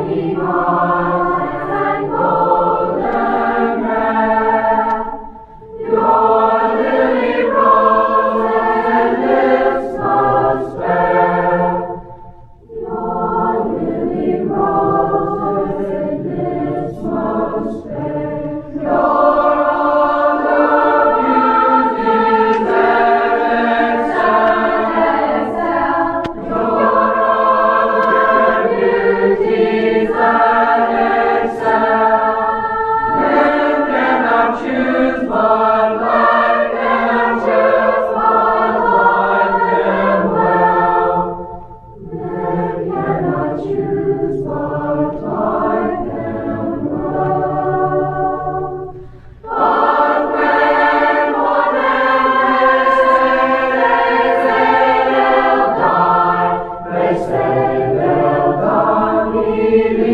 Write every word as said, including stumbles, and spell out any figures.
shining eyes and golden hair. Your lily rose and lips most fair. Your lily rose and lips most fair. Your all the beauties that excel, excel. Your all the beauties that excel. Men cannot choose but like them, choose but like them well. Men cannot choose but like them well. But when for them they say, they say they'll die, they say they'll die,